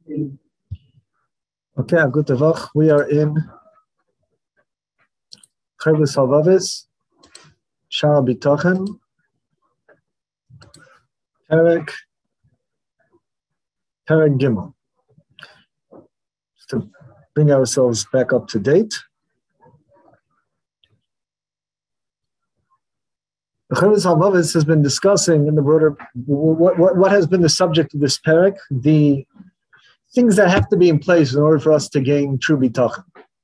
Okay, good Tavach. We are in Chovos HaLevavos, Shara B'Tochen, Perek Gimel. To bring ourselves back up to date. The Chovos HaLevavos has been discussing in the broader what has been the subject of this perek, the things that have to be in place in order for us to gain true bitachon.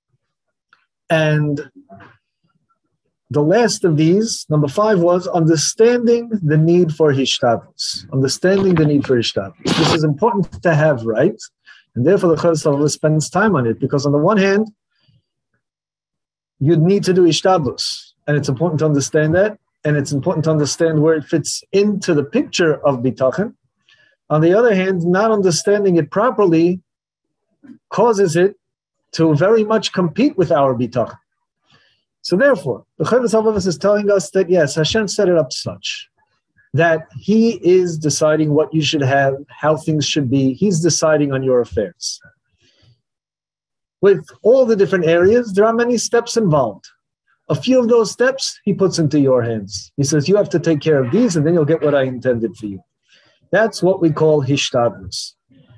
And the last of these, number 5, was understanding the need for hishtadlus. Understanding the need for hishtadlus. This is important to have right, and therefore the Chovos HaLevavos spends time on it, because on the one hand, you need to do hishtadlus, and it's important to understand that. And it's important to understand where it fits into the picture of bitachon. On the other hand, not understanding it properly causes it to very much compete with our bitachon. So therefore, the Chovos HaLevavos is telling us that yes, Hashem set it up such that He is deciding what you should have, how things should be. He's deciding on your affairs. With all the different areas, there are many steps involved. A few of those steps He puts into your hands. He says, you have to take care of these, and then you'll get what I intended for you. That's what we call hishtadlus.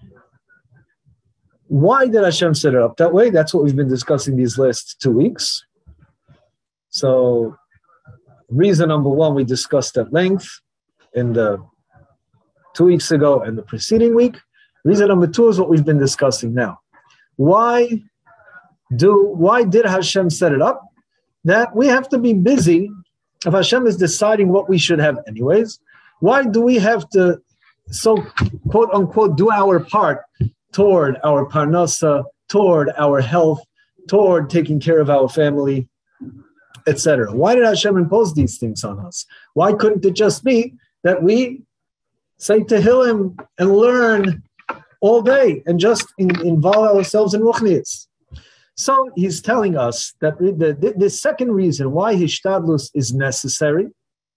Why did Hashem set it up that way? That's what we've been discussing these last 2 weeks. So, reason number 1, we discussed at length in the 2 weeks ago and the preceding week. Reason number 2 is what we've been discussing now. Why did Hashem set it up? That we have to be busy. If Hashem is deciding what we should have anyways, why do we have to, so quote unquote, do our part toward our parnasa, toward our health, toward taking care of our family, etc.? Why did Hashem impose these things on us? Why couldn't it just be that we say Tehillim and learn all day and just involve ourselves in ruchnius? So he's telling us that the second reason why hishtadlus is necessary,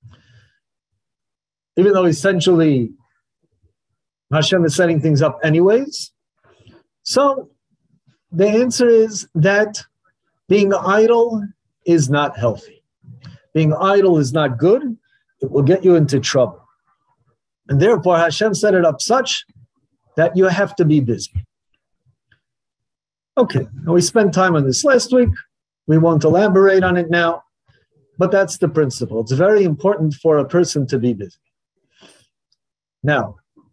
even though essentially Hashem is setting things up anyways. So the answer is that being idle is not healthy. Being idle is not good. It will get you into trouble. And therefore Hashem set it up such that you have to be busy. Okay, now we spent time on this last week. We won't elaborate on it now, but that's the principle. It's very important for a person to be busy. Now,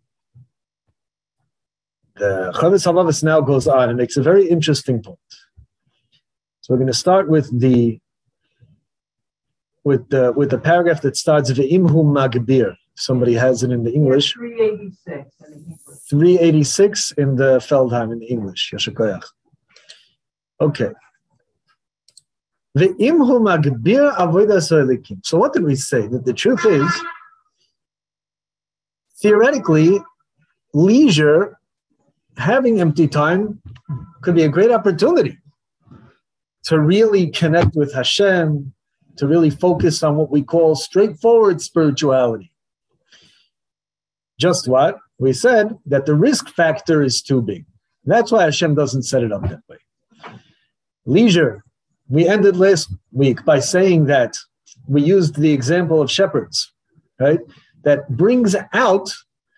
the Chovos HaLevavos now goes on and makes a very interesting point. So we're going to start with the paragraph that starts Ve'imhu Magbir. Somebody has it in the English. 386. 386 in the Feldheim in the English. Yashakoyach. Okay. So what did we say? That the truth is, theoretically, leisure, having empty time, could be a great opportunity to really connect with Hashem, to really focus on what we call straightforward spirituality. Just what? We said that the risk factor is too big. That's why Hashem doesn't set it up that way. Leisure. We ended last week by saying that we used the example of shepherds, right? That brings out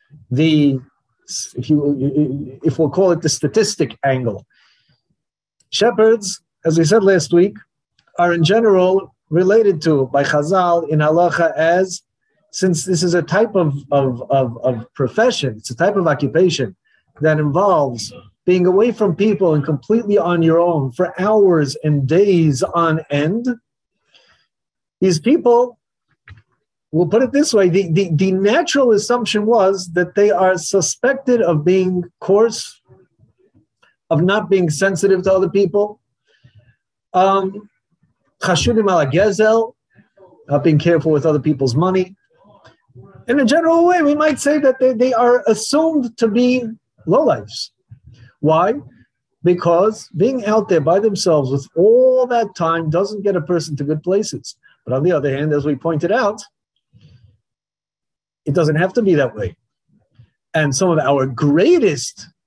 if we'll call it the statistic angle. Shepherds, as we said last week, are in general related to, by Chazal in halacha, as, since this is a type of profession, it's a type of occupation that involves being away from people and completely on your own for hours and days on end. These people, we'll put it this way, the natural assumption was that they are suspected of being coarse, of not being sensitive to other people, chashudim ala gezel, not being careful with other people's money. In a general way, we might say that they are assumed to be lowlifes. Why? Because being out there by themselves with all that time doesn't get a person to good places. But on the other hand, as we pointed out, it doesn't have to be that way. And some of our greatest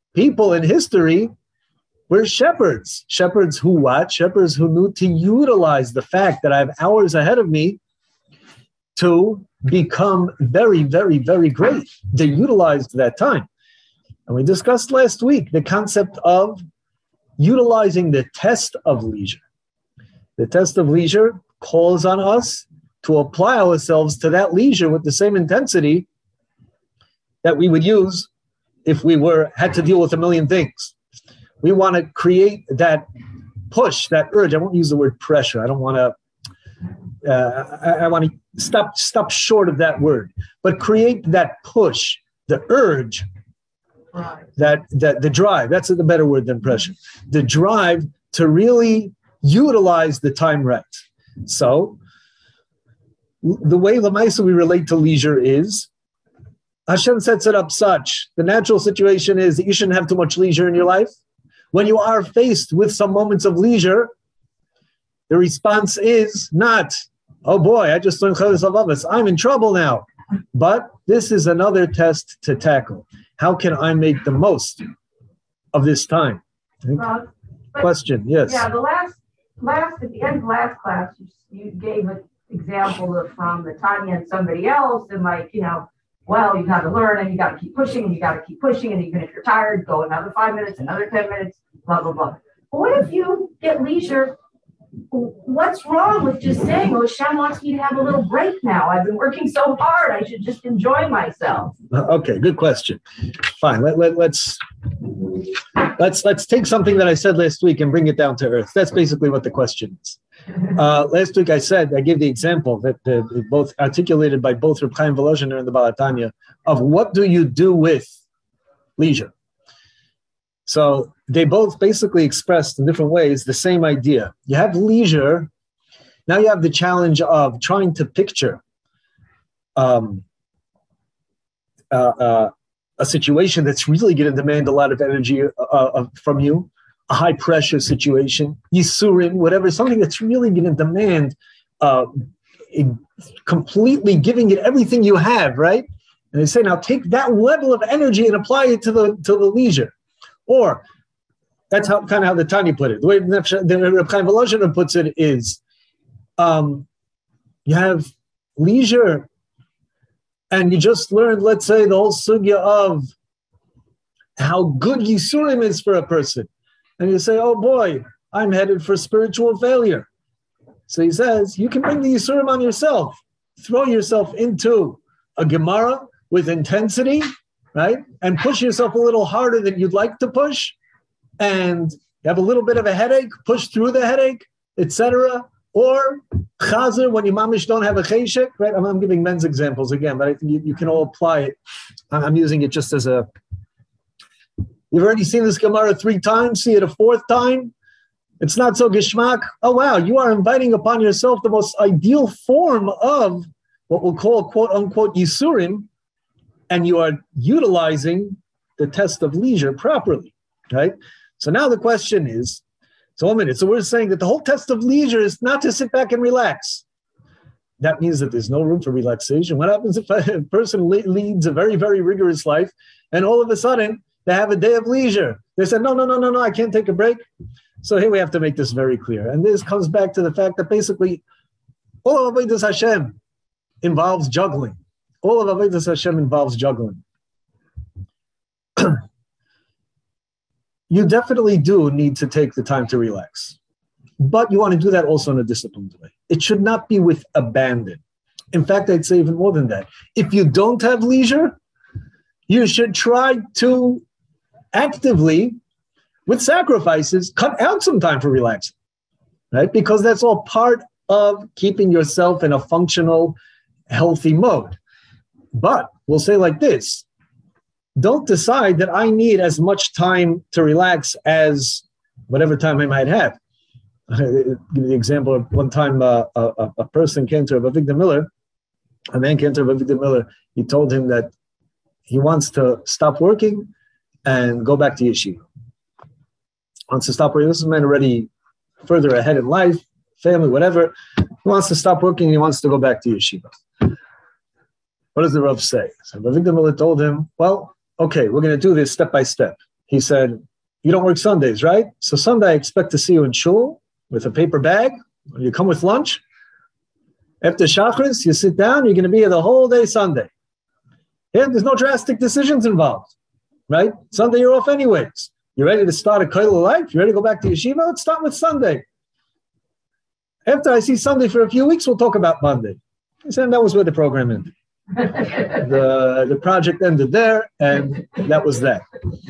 people in history were shepherds. Shepherds who what? Shepherds who knew to utilize the fact that I have hours ahead of me to become very, very, very great. They utilized that time. And we discussed last week the concept of utilizing the test of leisure. The test of leisure calls on us to apply ourselves to that leisure with the same intensity that we would use if we had to deal with a million things. We want to create that push, that urge. I won't use the word pressure. I don't want to, I want to stop short of that word, but create that push, the urge, that the drive. That's the better word than pressure. The drive to really utilize the time right. So the way Lamaisa we relate to leisure is Hashem sets it up such. The natural situation is that you shouldn't have too much leisure in your life. When you are faced with some moments of leisure, the response is not, oh boy, I just learned Chodesh Avavos, I'm in trouble now. But this is another test to tackle. How can I make the most of this time? Question, yes. Yeah, at the end of last class, you gave an example from the Tanya and somebody else, and well, you got to learn and you got to keep pushing and you got to keep pushing. And even if you're tired, go another 5 minutes, another 10 minutes, blah, blah, blah. But what if you get leisure? What's wrong with just saying, well, Hashem wants me to have a little break now. I've been working so hard. I should just enjoy myself. Okay, good question. Fine. Let's take something that I said last week and bring it down to earth. That's basically what the question is. Last week I gave the example that both articulated by both Reb Chaim Volozhiner and the Baal HaTanya of what do you do with leisure. So they both basically expressed in different ways the same idea. You have leisure. Now you have the challenge of trying to picture a situation that's really going to demand a lot of energy from you, a high pressure situation, Yisurim, whatever, something that's really going to demand completely giving it everything you have, right? And they say, now take that level of energy and apply it to the leisure. Or that's kind of how the Tanya put it. The way the Reb Chaim Volozhiner puts it is, you have leisure, and you just learned, let's say, the whole sugya of how good Yisurim is for a person. And you say, oh boy, I'm headed for spiritual failure. So he says, you can bring the Yisurim on yourself. Throw yourself into a Gemara with intensity, right? And push yourself a little harder than you'd like to push. And you have a little bit of a headache, push through the headache, etc. Or chazer, when you mamish don't have a cheshek, right? I'm giving men's examples again, but I think you can all apply it. I'm using it just as a, you've already seen this Gemara 3 times, see it a 4th time. It's not so geshmak. Oh, wow, you are inviting upon yourself the most ideal form of what we'll call quote unquote Yisurim, and you are utilizing the test of leisure properly, right? So now the question is, so 1 minute. So we're saying that the whole test of leisure is not to sit back and relax. That means that there's no room for relaxation. What happens if a person leads a very, very rigorous life and all of a sudden they have a day of leisure? They said, no, I can't take a break. So here we have to make this very clear. And this comes back to the fact that basically all of Avodas Hashem involves juggling. All of Avodas Hashem involves juggling. You definitely do need to take the time to relax. But you want to do that also in a disciplined way. It should not be with abandon. In fact, I'd say even more than that. If you don't have leisure, you should try to actively, with sacrifices, cut out some time for relaxing, right? Because that's all part of keeping yourself in a functional, healthy mode. But we'll say like this, don't decide that I need as much time to relax as whatever time I might have. I'll give you the example of one time a person came to Rabbi Avigdor Miller, a man came to Rabbi Avigdor Miller. He told him that he wants to stop working and go back to yeshiva. Wants to stop working. This is a man already further ahead in life, family, whatever. He wants to stop working and he wants to go back to yeshiva. What does the Rav say? So Rabbi Avigdor Miller told him, well, okay, we're going to do this step by step. he said, you don't work Sundays, right? So Sunday I expect to see you in shul with a paper bag. You come with lunch. After Shachris, you sit down, you're going to be here the whole day Sunday. Yeah, there's no drastic decisions involved, right? Sunday you're off anyways. You ready to start a kollel life? You ready to go back to yeshiva? Let's start with Sunday. After I see Sunday for a few weeks, we'll talk about Monday. He said that was where the program ended. The project ended there, and that was that.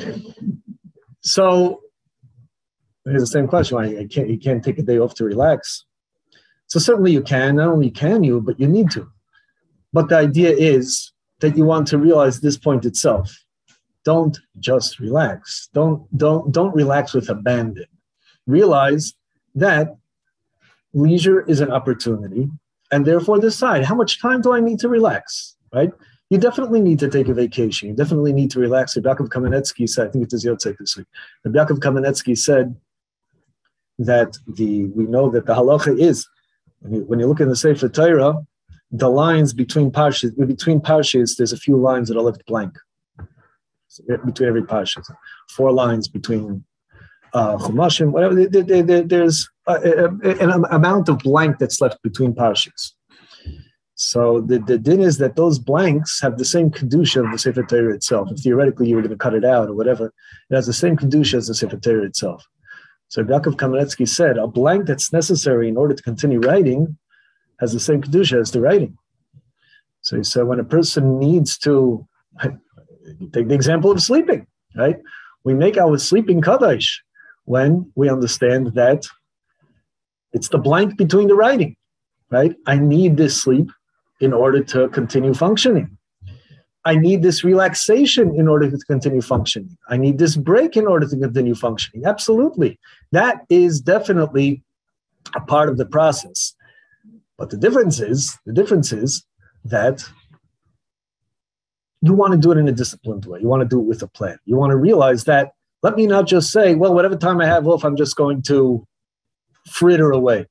So here's the same question: you can't take a day off to relax. So certainly you can. Not only can you, but you need to. But the idea is that you want to realize this point itself. Don't just relax. Don't relax with abandon. Realize that leisure is an opportunity, and therefore decide how much time do I need to relax, right? You definitely need to take a vacation. You definitely need to relax. Rabbi Yaakov Kamenetsky said, I think it is Yotzei this week, Rabbi Yaakov Kamenetsky said that we know that the halacha is, when you look in the Sefer Torah, the lines between parshas, there's a few lines that are left blank. So between every parsha. 4 lines between Chumashim, whatever. There's an amount of blank that's left between parshas. So the din is that those blanks have the same kedusha of the Sefer Torah itself. If theoretically you were going to cut it out or whatever, it has the same kedusha as the Sefer Torah itself. So Yaakov Kamenetsky said, a blank that's necessary in order to continue writing has the same kedusha as the writing. So he said, when a person needs to, take the example of sleeping, right? We make our sleeping kadosh when we understand that it's the blank between the writing, right? I need this sleep in order to continue functioning. I need this relaxation in order to continue functioning. I need this break in order to continue functioning. Absolutely. That is definitely a part of the process. But the difference is that you want to do it in a disciplined way. You want to do it with a plan. You want to realize that, let me not just say, well, whatever time I have off, I'm just going to fritter away.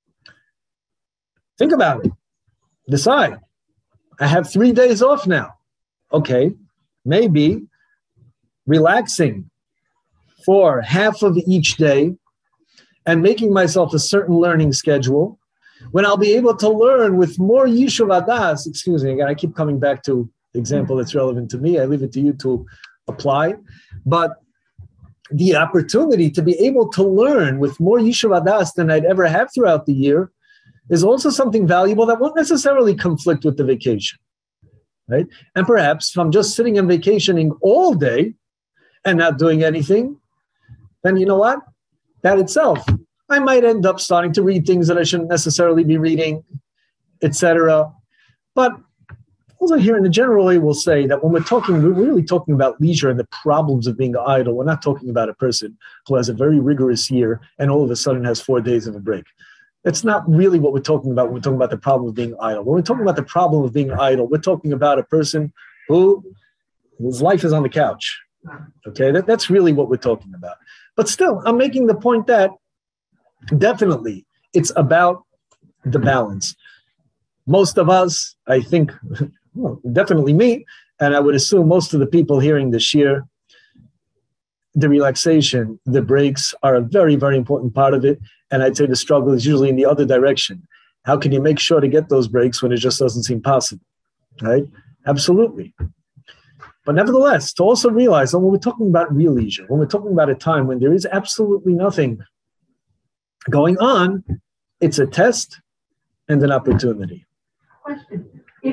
Think about it. Decide. I have 3 days off now. Okay, maybe relaxing for half of each day and making myself a certain learning schedule when I'll be able to learn with more yishuv adas. Excuse me, again, I keep coming back to the example that's relevant to me. I leave it to you to apply. But the opportunity to be able to learn with more yishuv adas than I'd ever have throughout the year is also something valuable that won't necessarily conflict with the vacation. Right? And perhaps if I'm just sitting and vacationing all day and not doing anything, then you know what? That itself, I might end up starting to read things that I shouldn't necessarily be reading, etc. But also here in the general way, we'll say that when we're really talking about leisure and the problems of being idle. We're not talking about a person who has a very rigorous year and all of a sudden has 4 days of a break. That's not really what we're talking about when we're talking about the problem of being idle. When we're talking about the problem of being idle, we're talking about a person whose life is on the couch. Okay, that's really what we're talking about. But still, I'm making the point that definitely it's about the balance. Most of us, I think, well, definitely me, and I would assume most of the people hearing this year, the relaxation, the breaks are a very, very important part of it. And I'd say the struggle is usually in the other direction. How can you make sure to get those breaks when it just doesn't seem possible, right? Absolutely. But nevertheless, to also realize that when we're talking about real leisure, when we're talking about a time when there is absolutely nothing going on, it's a test and an opportunity. Question.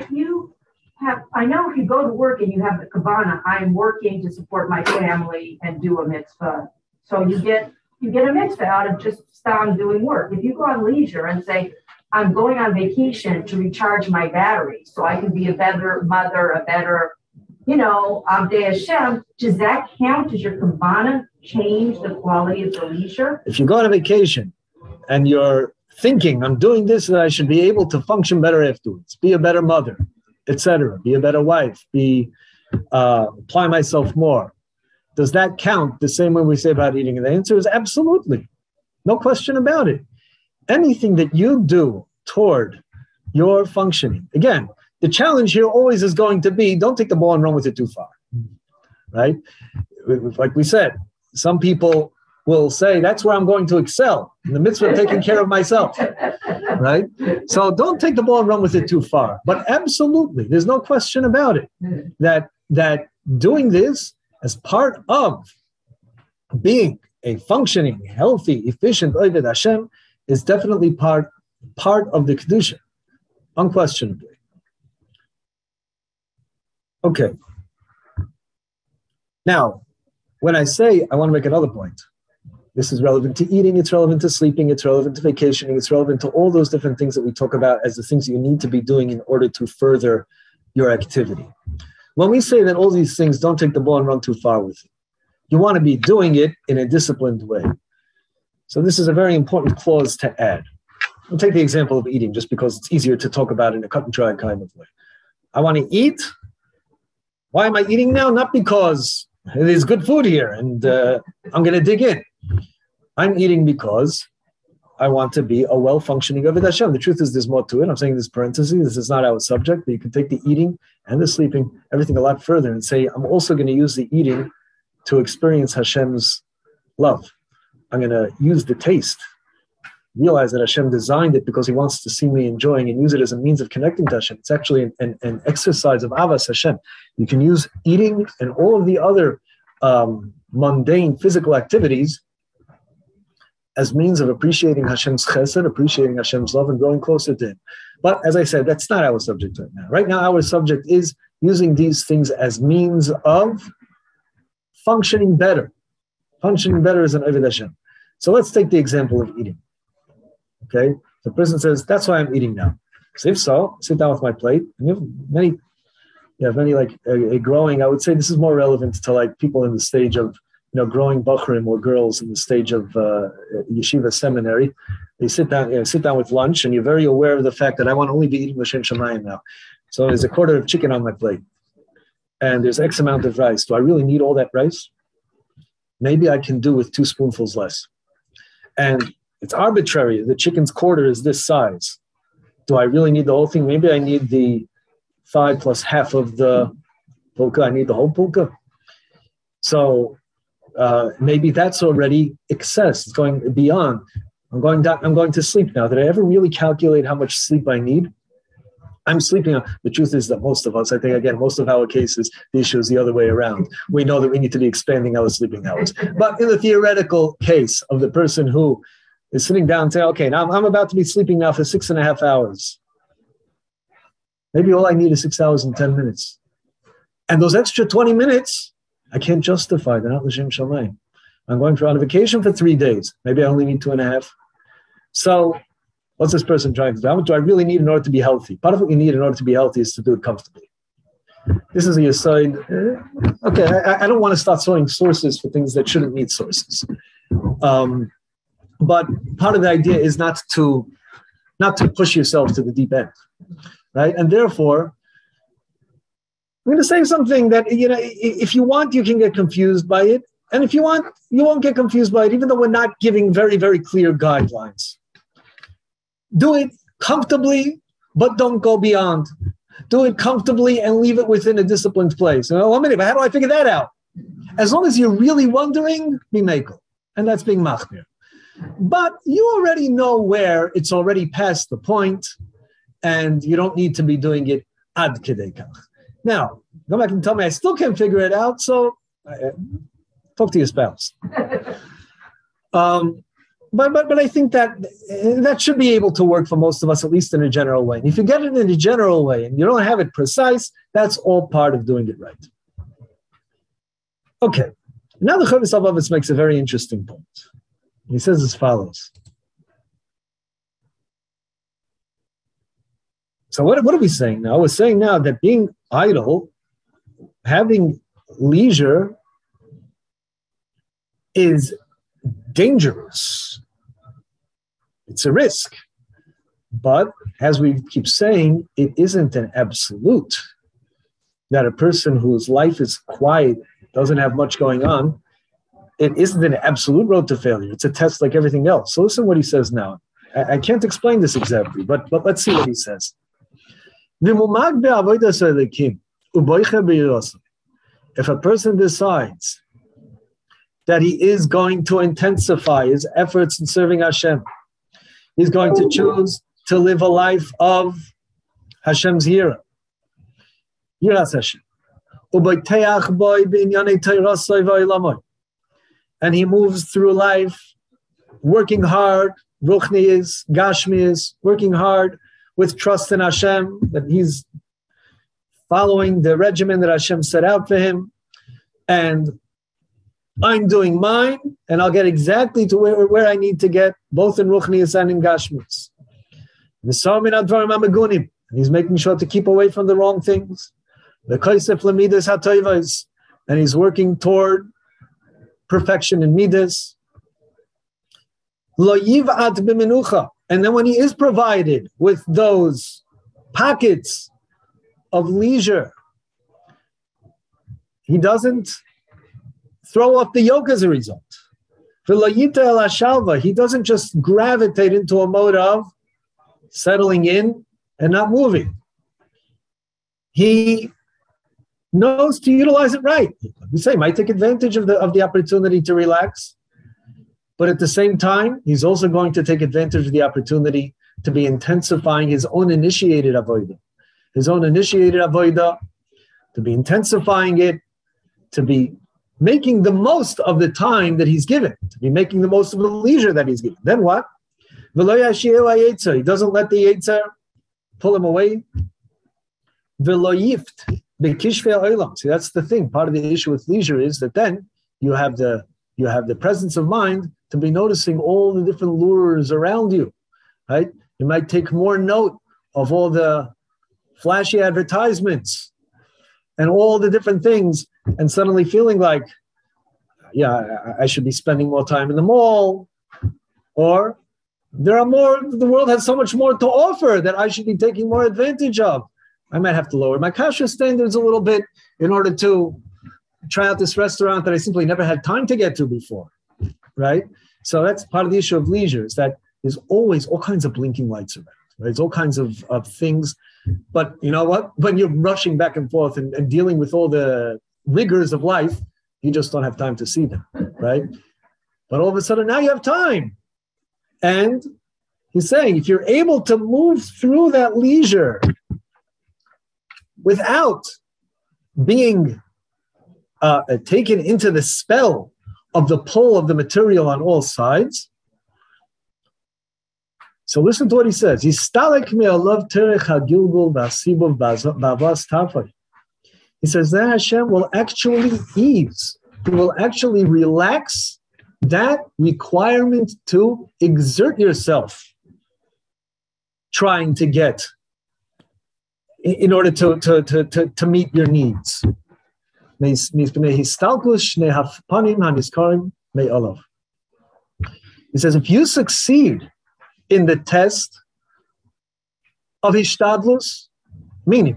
I know if you go to work and you have the kavana, I'm working to support my family and do a mitzvah. So you get a mitzvah out of just stop doing work. If you go on leisure and say, I'm going on vacation to recharge my battery so I can be a better mother, a better, Abdei Hashem, does that count? Does your kavana change the quality of the leisure? If you go on a vacation and you're thinking, I'm doing this so that I should be able to function better afterwards, be a better mother, etc., be a better wife, apply myself more. Does that count the same way we say about eating? And the answer is absolutely. No question about it. Anything that you do toward your functioning. Again, the challenge here always is going to be, don't take the ball and run with it too far, right? like we said, some people will say, that's where I'm going to excel, in the midst of taking care of myself, right? So don't take the ball and run with it too far. But absolutely, there's no question about it, that doing this as part of being a functioning, healthy, efficient Oved Hashem is definitely part of the Kedusha, unquestionably. Okay. Now, when I say, I want to make another point. This is relevant to eating, it's relevant to sleeping, it's relevant to vacationing, it's relevant to all those different things that we talk about as the things that you need to be doing in order to further your activity. When we say that all these things, don't take the ball and run too far with it, you want to be doing it in a disciplined way. So this is a very important clause to add. I'll take the example of eating just because it's easier to talk about in a cut and dry kind of way. I want to eat. Why am I eating now? Not because there's good food here and I'm going to dig in. I'm eating because I want to be a well-functioning Oved Hashem. The truth is there's more to it. I'm saying this parenthesis. This is not our subject, but you can take the eating and the sleeping, everything a lot further and say, I'm also going to use the eating to experience Hashem's love. I'm going to use the taste. Realize that Hashem designed it because he wants to see me enjoying and use it as a means of connecting to Hashem. It's actually an exercise of Avas Hashem. You can use eating and all of the other mundane physical activities as means of appreciating Hashem's chesed, appreciating Hashem's love, and growing closer to him. But as I said, that's not our subject right now. Right now, our subject is using these things as means of functioning better. Functioning better as an Oved Hashem. So let's take the example of eating. Okay, the person says, that's why I'm eating now. So if so, sit down with my plate. And you have many like a growing, I would say this is more relevant to like people in the stage of, growing Bachrim or girls in the stage of yeshiva seminary. They sit down with lunch and you're very aware of the fact that I want to only be eating L'Shem Shamayim now. So there's a quarter of chicken on my plate and there's X amount of rice. Do I really need all that rice? Maybe I can do with 2 spoonfuls less. And it's arbitrary. The chicken's quarter is this size. Do I really need the whole thing? Maybe I need the 5 plus half of the pulka. I need the whole pulka. So maybe that's already excess. It's going beyond. I'm going to sleep now. Did I ever really calculate how much sleep I need? I'm sleeping. The truth is that most of us, I think, again, most of our cases, the issue is the other way around. We know that we need to be expanding our sleeping hours. But in the theoretical case of the person who is sitting down and saying, okay, now I'm about to be sleeping now for 6.5 hours. Maybe all I need is 6 hours and 10 minutes. And those extra 20 minutes, I can't justify. They're not L'Shem Shamayim. I'm going on a vacation for 3 days. Maybe I only need 2.5. So what's this person trying to do? How much do I really need in order to be healthy? Part of what you need in order to be healthy is to do it comfortably. This is a aside. Okay, I don't want to start throwing sources for things that shouldn't need sources. But part of the idea is not to push yourself to the deep end, right? And therefore, I'm going to say something that, if you want, you can get confused by it. And if you want, you won't get confused by it, even though we're not giving very, very clear guidelines. Do it comfortably, but don't go beyond. Do it comfortably and leave it within a disciplined place. One minute, but how do I figure that out? As long as you're really wondering, be mekel. And that's being machmir. But you already know where it's already past the point, and you don't need to be doing it ad kedei kach. Now, go back and tell me I still can't figure it out, so talk to your spouse. But I think that should be able to work for most of us, at least in a general way. And if you get it in a general way and you don't have it precise, that's all part of doing it right. Okay, now the Chavis Avavitz makes a very interesting point. He says as follows. So what are we saying now? We're saying now that being idle, having leisure, is dangerous. It's a risk. But as we keep saying, it isn't an absolute. That a person whose life is quiet, doesn't have much going on, it isn't an absolute road to failure. It's a test like everything else. So listen what he says now. I can't explain this exactly, but let's see what he says. If a person decides that he is going to intensify his efforts in serving Hashem. He's going to choose to live a life of Hashem's Yirah. Yiras Hashem. And he moves through life working hard, ruchniis, gashmiis, working hard with trust in Hashem, that he's following the regimen that Hashem set out for him. And I'm doing mine, and I'll get exactly to where I need to get, both in ruchniis and in gashmiis. And he's making sure to keep away from the wrong things. And he's working toward perfection in midas. And then when he is provided with those pockets of leisure, he doesn't throw off the yoke as a result. He doesn't just gravitate into a mode of settling in and not moving. He knows to utilize it right. We say, might take advantage of the opportunity to relax, but at the same time, he's also going to take advantage of the opportunity to be intensifying his own initiated avodah. To be intensifying it, to be making the most of the time that he's given, to be making the most of the leisure that he's given. Then what? He doesn't let the Yetzer pull him away. See, that's the thing. Part of the issue with leisure is that then you have the presence of mind to be noticing all the different lures around you, right? You might take more note of all the flashy advertisements and all the different things, and suddenly feeling like, yeah, I should be spending more time in the mall, or the world has so much more to offer that I should be taking more advantage of. I might have to lower my kashrut standards a little bit in order to try out this restaurant that I simply never had time to get to before, right? So that's part of the issue of leisure, is that there's always all kinds of blinking lights around, right? There's all kinds of things. But you know what? When you're rushing back and forth and dealing with all the rigors of life, you just don't have time to see them, right? But all of a sudden now you have time. And he's saying, if you're able to move through that leisure without being taken into the spell of the pull of the material on all sides. So listen to what he says. He says, that Hashem will actually ease. He will actually relax that requirement to exert yourself trying to get in order to meet your needs. He says, if you succeed in the test of hishtadlus, meaning,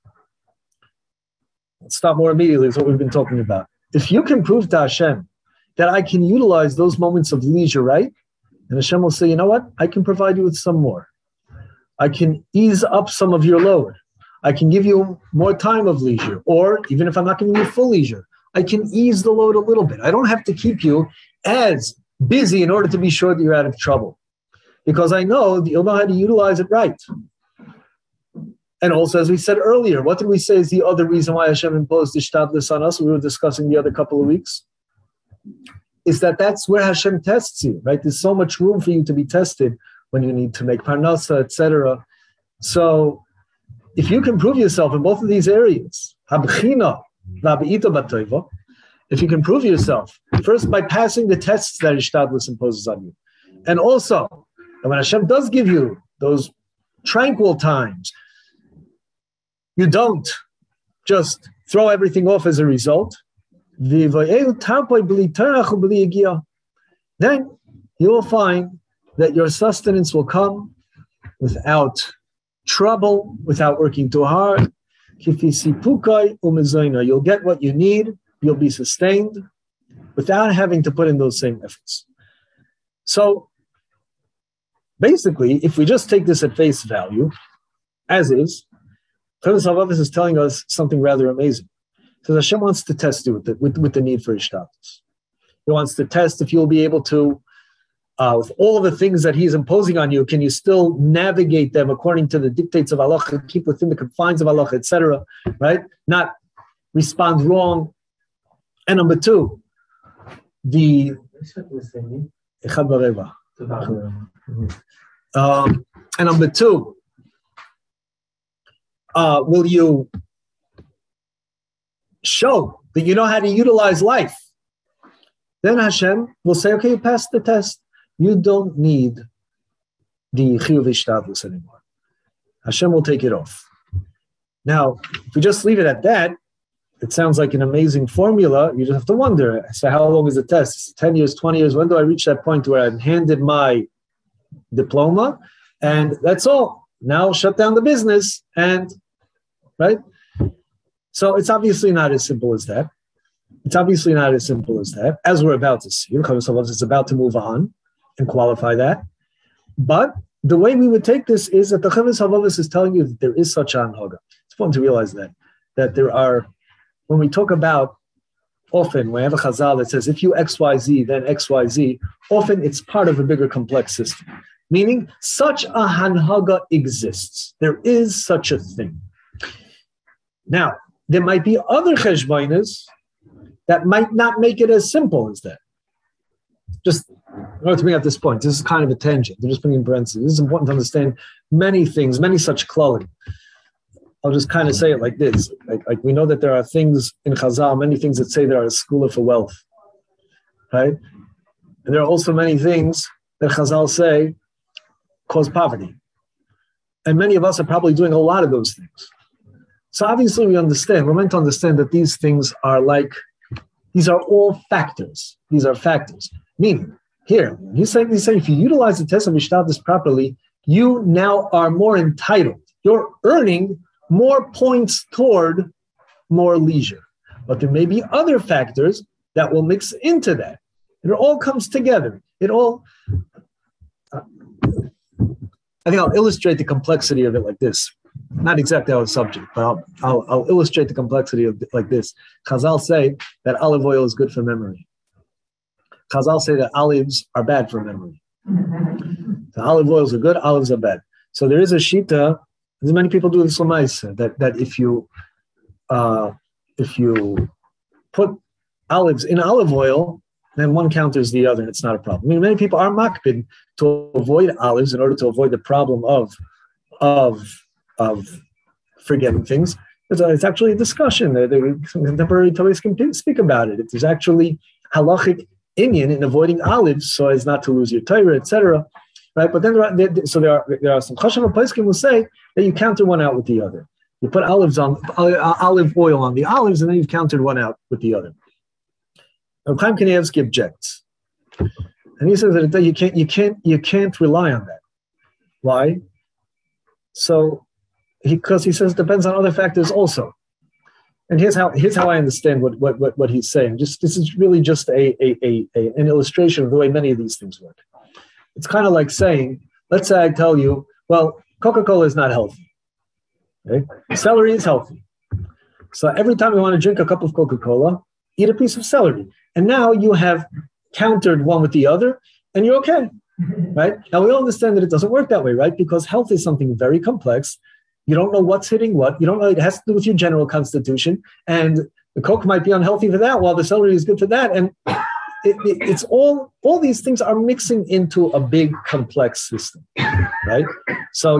let's stop more immediately, is what we've been talking about. If you can prove to Hashem that I can utilize those moments of leisure, right? And Hashem will say, you know what? I can provide you with some more. I can ease up some of your load. I can give you more time of leisure. Or even if I'm not giving you full leisure, I can ease the load a little bit. I don't have to keep you as busy in order to be sure that you're out of trouble. Because I know that you'll know how to utilize it right. And also, as we said earlier, what did we say is the other reason why Hashem imposed the hishtadlus on us? We were discussing the other couple of weeks. Is that that's where Hashem tests you, right? There's so much room for you to be tested when you need to make parnasa, etc. So if you can prove yourself in both of these areas, if you can prove yourself, first by passing the tests that hishtadlus imposes on you, and also, and when Hashem does give you those tranquil times, you don't just throw everything off as a result. Then you will find that your sustenance will come without trouble, without working too hard. You'll get what you need. You'll be sustained without having to put in those same efforts. So basically, if we just take this at face value, as is, Chavis Havavis is telling us something rather amazing. Because Hashem wants to test you with the need for hishtadlus. He wants to test if you'll be able to, with all of the things that he's imposing on you, can you still navigate them according to the dictates of Allah, keep within the confines of Allah, etc., right? Not respond wrong. And number two, and number two, will you show that you know how to utilize life? Then Hashem will say, okay, you passed the test. You don't need the chiyuv ishtadlus anymore. Hashem will take it off. Now, if we just leave it at that, it sounds like an amazing formula. You just have to wonder, so how long is the test? 10 years, 20 years? When do I reach that point where I've handed my diploma and that's all? Now shut down the business and, right? So it's obviously not as simple as that. It's obviously not as simple as that, as we're about to see. It's about to move on and qualify that. But the way we would take this is that the Chovos HaLevavos is telling you that there is such an anhaga. It's important to realize that there are, when we talk about, often we have a chazal that says, if you XYZ, then XYZ, often it's part of a bigger complex system. Meaning, such a hanhaga exists. There is such a thing. Now, there might be other cheshbonos that might not make it as simple as that. Just in order to bring up this point, this is kind of a tangent. I'm just putting in parentheses. This is important to understand many things, many such klalim. I'll just kind of say it like this. Like we know that there are things in Chazal, many things that say there are a school for wealth, right? And there are also many things that Chazal say cause poverty. And many of us are probably doing a lot of those things. So obviously we're meant to understand that these things are these are all factors. These are factors. Meaning, here, he's saying if you utilize the test of Ishtadlus properly, you now are more entitled. You're earning more points toward more leisure. But there may be other factors that will mix into that. It all comes together. I think I'll illustrate the complexity of it like this. Not exactly our subject, but I'll illustrate the complexity of it like this. Chazal say that olive oil is good for memory. Chazal say that olives are bad for memory. The olive oils are good, olives are bad. So there is a shita, as many people do this l'maisa, that if you put olives in olive oil, then one counters the other, and it's not a problem. I mean, many people are makpid to avoid olives in order to avoid the problem of forgetting things. It's actually a discussion. Contemporary Torahs can speak about it. There's actually halachic inyan in avoiding olives so as not to lose your Torah, etc. Right? But then there are some chashav poskim will say that you counter one out with the other. You put olive oil on the olives, and then you've countered one out with the other. Now, Chaim Kanievsky objects, and he says that you can't rely on that. Why? Because he says it depends on other factors also. And here's how I understand what he's saying. This is really just an illustration of the way many of these things work. It's kind of like saying, let's say I tell you, well, Coca-Cola is not healthy. Okay? Celery is healthy. So every time you want to drink a cup of Coca-Cola, eat a piece of celery. And now you have countered one with the other, and you're okay. Right? Now we all understand that it doesn't work that way, right? Because health is something very complex. You don't know what's hitting what. You don't know. It has to do with your general constitution. And the Coke might be unhealthy for that, while the celery is good for that. And it's all these things are mixing into a big complex system, right? So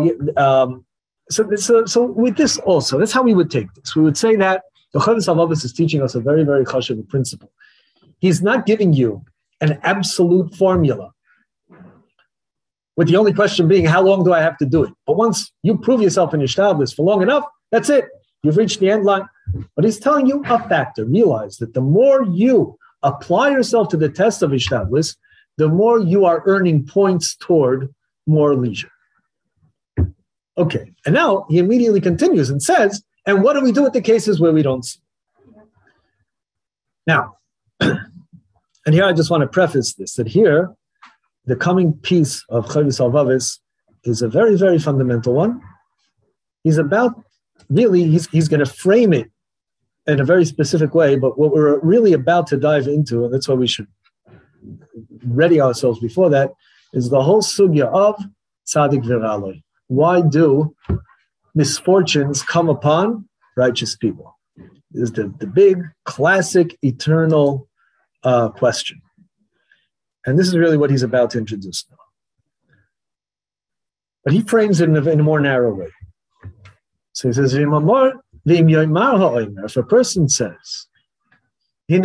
with this also, that's how we would take this. We would say that the Chovos HaLevavos is teaching us a very, very chashuv principle. He's not giving you an absolute formula, with the only question being, how long do I have to do it? But once you prove yourself in Ishtadlus for long enough, that's it. You've reached the end line. But he's telling you a factor. Realize that the more you apply yourself to the test of Ishtadlus, the more you are earning points toward more leisure. Okay. And now he immediately continues and says, and what do we do with the cases where we don't see? Now, and here I just want to preface this, that here, the coming piece of Chovos HaLevavos is a very, very fundamental one. He's going to frame it in a very specific way, but what we're really about to dive into, and that's why we should ready ourselves before that, is the whole sugya of tzaddik v'raloi. Why do misfortunes come upon righteous people? This is the big, classic, eternal question. And this is really what he's about to introduce now. But he frames it in a more narrow way. So he says, if a person says, why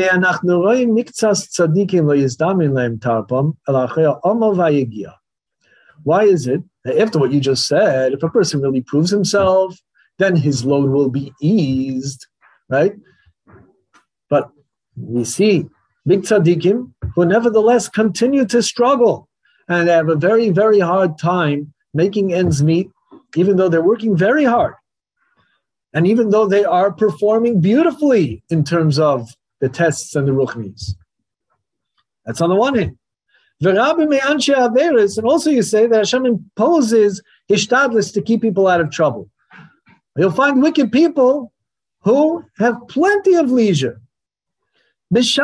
is it that after what you just said, if a person really proves himself, then his load will be eased, right? But we see big tzaddikim who nevertheless continue to struggle and they have a very, very hard time making ends meet, even though they're working very hard. And even though they are performing beautifully in terms of the tests and the ruchnis. That's on the one hand. And also you say that Hashem imposes hishtadlis to keep people out of trouble. You'll find wicked people who have plenty of leisure. You see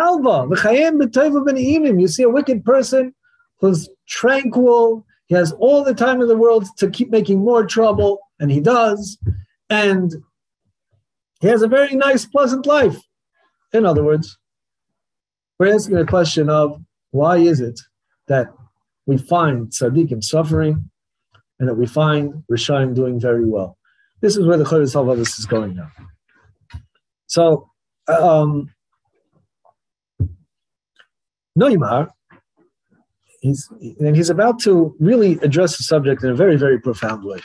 a wicked person who's tranquil, he has all the time in the world to keep making more trouble, and he does, and he has a very nice, pleasant life. In other words, we're asking a question of why is it that we find tzaddikim suffering and that we find Rishayim doing very well? This is where the Chodesh Halvavis is going now. So, Neumar, he's about to really address the subject in a very, very profound way.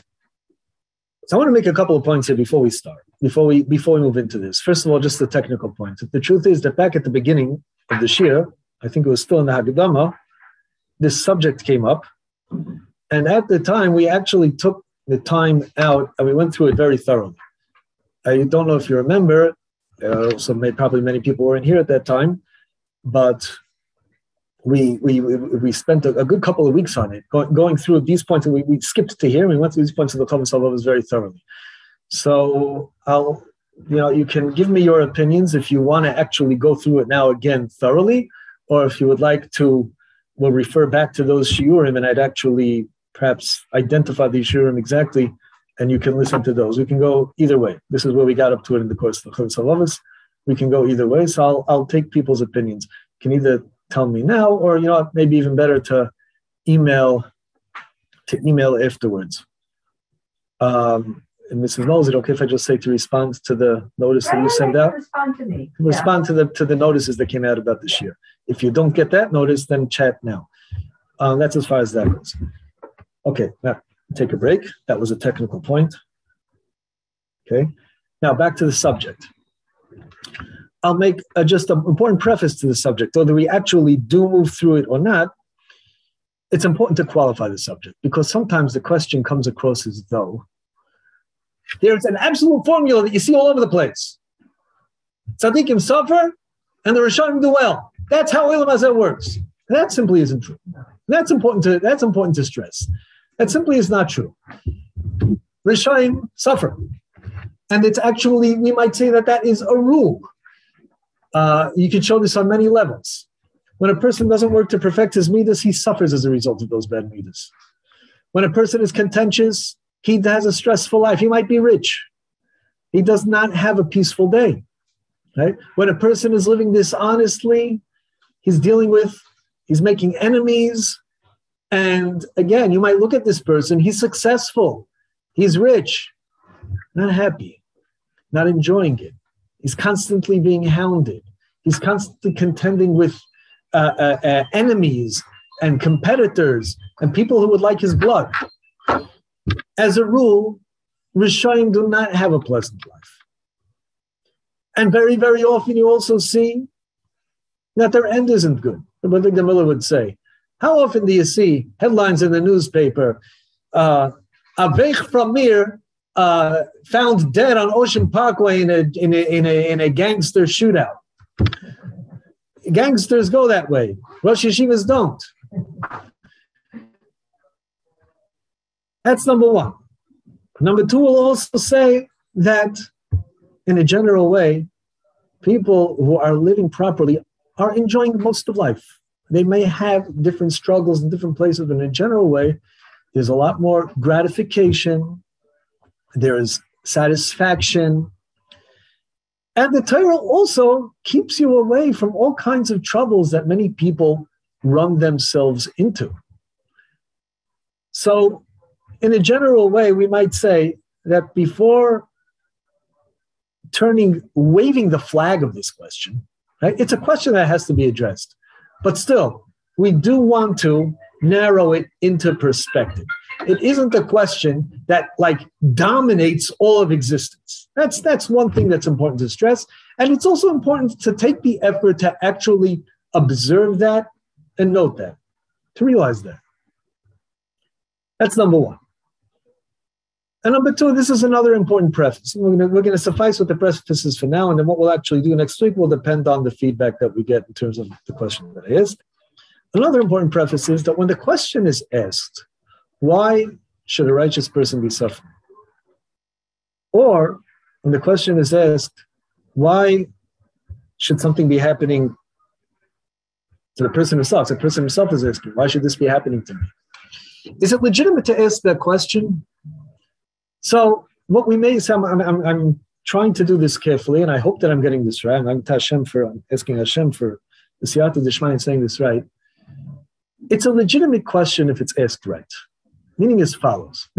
So I want to make a couple of points here before we start, before we move into this. First of all, just the technical point. The truth is that back at the beginning of the Shir, I think it was still in the Haggadah, this subject came up. And at the time, we actually took the time out and we went through it very thoroughly. I don't know if you remember, probably many people weren't here at that time, but we spent a good couple of weeks on it, going through these points, and we skipped to here, and we went through these points of the Chodesh Halvavis very thoroughly. So you can give me your opinions if you want to actually go through it now again thoroughly, or if you would like to, we'll refer back to those shiurim, and I'd actually perhaps identify these shiurim exactly, and you can listen to those. We can go either way. This is where we got up to it in the course of the Chodesh Halvavis. We can go either way, so I'll take people's opinions. You can either tell me now, or maybe even better to email afterwards. And Mrs. Knowles, is it okay if I just say to respond to the notice that you send out? Respond to me. Respond to the notices that came out about this year. If you don't get that notice, then chat now. That's as far as that goes. Okay, now take a break. That was a technical point. Okay, now back to the subject. I'll make just an important preface to the subject. Whether we actually do move through it or not, it's important to qualify the subject, because sometimes the question comes across as though there's an absolute formula that you see all over the place. Tzaddikim suffer and the Rishonim do well. That's how Olam Hazeh works. And that simply isn't true. That's important to stress. That simply is not true. Rishonim suffer. And it's actually, we might say that is a rule. You can show this on many levels. When a person doesn't work to perfect his midas, he suffers as a result of those bad midas. When a person is contentious, he has a stressful life. He might be rich. He does not have a peaceful day. Right? When a person is living dishonestly, he's making enemies. And again, you might look at this person, he's successful, he's rich, not happy, not enjoying it. He's constantly being hounded. He's constantly contending with enemies and competitors and people who would like his blood. As a rule, Rishonim do not have a pleasant life. And very, very often you also see that their end isn't good. What the Miller would say. How often do you see headlines in the newspaper, Avech from Mir found dead on Ocean Parkway in a gangster shootout? Gangsters go that way. Rosh Yeshivas don't. That's number one. Number two, we'll also say that in a general way, people who are living properly are enjoying most of life. they may have different struggles in different places, but in a general way, there's a lot more gratification, there is satisfaction, and the Torah also keeps you away from all kinds of troubles that many people run themselves into. So, in a general way, we might say that before waving the flag of this question, right? It's a question that has to be addressed. But still, we do want to narrow it into perspective. It isn't a question that dominates all of existence. That's one thing that's important to stress. And it's also important to take the effort to actually observe that and note that, to realize that. That's number one. And number two, this is another important preface. We're going to suffice with the prefaces for now, and then what we'll actually do next week will depend on the feedback that we get in terms of the question that I asked. Another important preface is that when the question is asked, why should a righteous person be suffering? Or when the question is asked, why should something be happening to the person himself? The person himself is asking, why should this be happening to me? Is it legitimate to ask that question? So what we may say, I'm trying to do this carefully, and I hope that I'm getting this right. I'm asking Hashem for the siyata d'shmaya and saying this right. It's a legitimate question if it's asked right. Meaning as follows.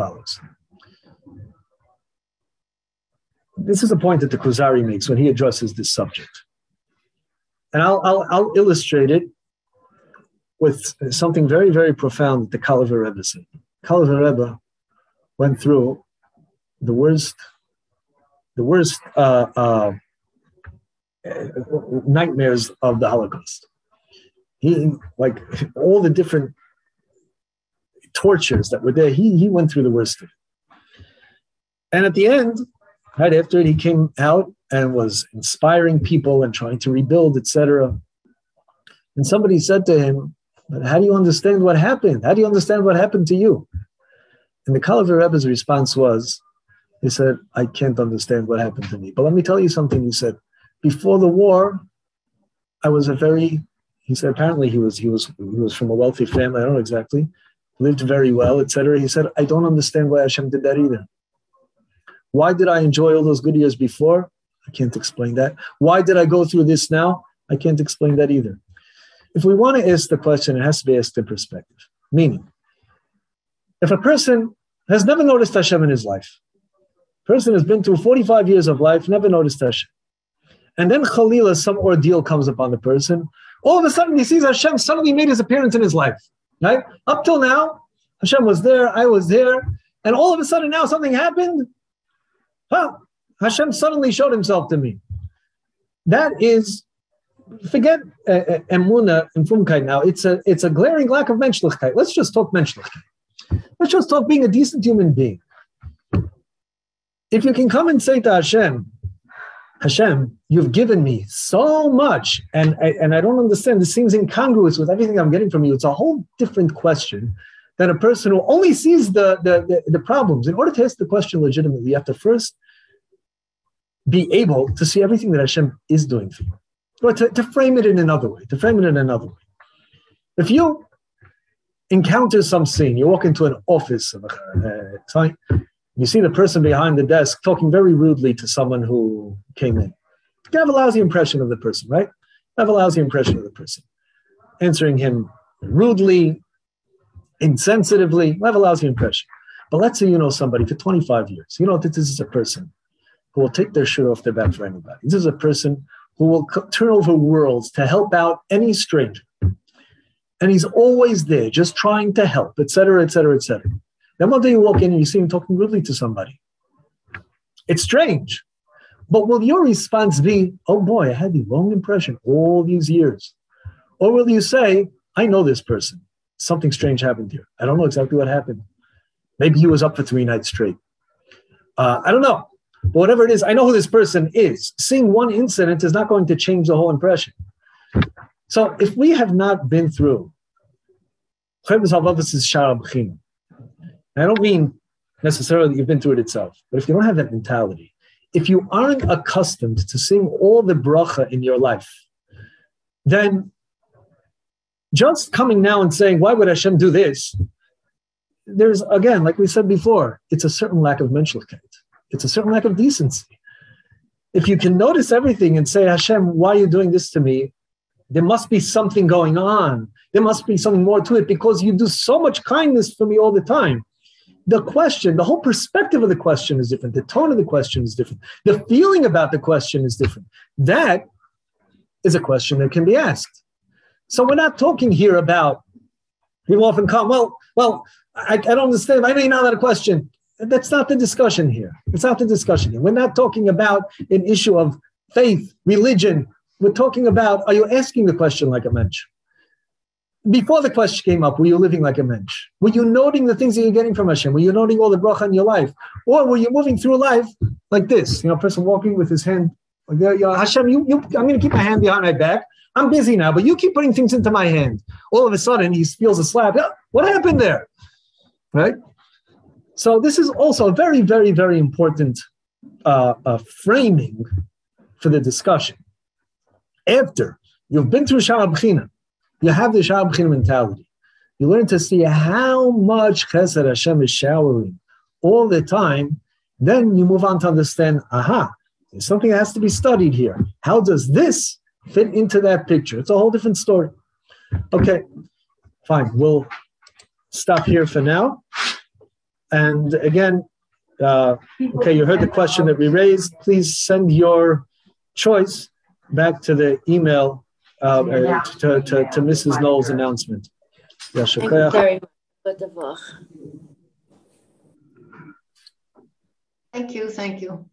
This is a point that the Kuzari makes when he addresses this subject. And I'll illustrate it with something very, very profound that the Kalavar Rebbe said. Kalavar Rebbe went through the worst nightmares of the Holocaust. He, all the different tortures that were there, he went through the worst of it. And at the end, right after it, he came out and was inspiring people and trying to rebuild, etc. And somebody said to him, "But how do you understand what happened? How do you understand what happened to you?" And the Kalavar Rebbe's response was, he said, "I can't understand what happened to me. But let me tell you something," he said. "Before the war, I was he said apparently he was from a wealthy family, I don't know exactly, lived very well, etc. He said, I don't understand why Hashem did that either. Why did I enjoy all those good years before? I can't explain that. Why did I go through this now? I can't explain that either." If we want to ask the question, it has to be asked in perspective. Meaning, if a person has never noticed Hashem in his life, person has been through 45 years of life, never noticed Hashem, and then Khalila, some ordeal comes upon the person, all of a sudden he sees Hashem suddenly made his appearance in his life. Right? Up till now, Hashem was there, I was there, and all of a sudden now something happened. Hashem suddenly showed himself to me. That is, forget Emunah and Frumkeit now. It's a glaring lack of menschlichkeit. Let's just talk menschlichkeit. Let's just talk being a decent human being. If you can come and say to Hashem, you've given me so much, and I don't understand. This seems incongruous with everything I'm getting from you. It's a whole different question than a person who only sees the problems. In order to ask the question legitimately, you have to first be able to see everything that Hashem is doing for you. Or to frame it in another way. If you encounter some scene, you walk into an office, you see the person behind the desk talking very rudely to someone who came in. You have a lousy impression of the person, right? Answering him rudely, insensitively, have a lousy impression. But let's say you know somebody for 25 years. You know that this is a person who will take their shirt off their back for anybody. This is a person who will turn over worlds to help out any stranger. And he's always there, just trying to help, etc., etc., etc. Then one day you walk in and you see him talking rudely to somebody. It's strange. But will your response be, oh boy, I had the wrong impression all these years? Or will you say, I know this person. Something strange happened here. I don't know exactly what happened. Maybe he was up for 3 nights straight. I don't know. But whatever it is, I know who this person is. Seeing one incident is not going to change the whole impression. So if we have not been through, I don't mean necessarily that you've been through it itself, but if you don't have that mentality, if you aren't accustomed to seeing all the bracha in your life, then Just coming now and saying, why would Hashem do this? There's, again, like we said before, it's a certain lack of menschlichkeit. It's a certain lack of decency. If you can notice everything and say, Hashem, why are you doing this to me? There must be something going on. There must be something more to it because you do so much kindness for me all the time. The question, the whole perspective of the question is different. The tone of the question is different. The feeling about the question is different. That is a question that can be asked. So we're not talking here about, people often come, well, I don't understand. I may not have a question. That's not the discussion here. It's not the discussion here. We're not talking about an issue of faith, religion. We're talking about, are you asking the question like a mensch? Before the question came up, were you living like a mensch? Were you noting the things that you're getting from Hashem? Were you noting all the bracha in your life? Or were you moving through life like this? A person walking with his hand, like, Hashem, I'm going to keep my hand behind my back. I'm busy now, but you keep putting things into my hand. All of a sudden, he feels a slap. What happened there? Right? So this is also a very, very, very important framing for the discussion. After you've been through Sha'ar B'china, you have the Sha'ar B'china mentality. You learn to see how much chesed Hashem is showering all the time. Then you move on to understand, there's something that has to be studied here. How does this fit into that picture? It's a whole different story. Okay, fine. We'll stop here for now. And again, okay, you heard the question that we raised. Please send your choice back to the email to Mrs. Knowles' announcement. Thank you very much. Thank you.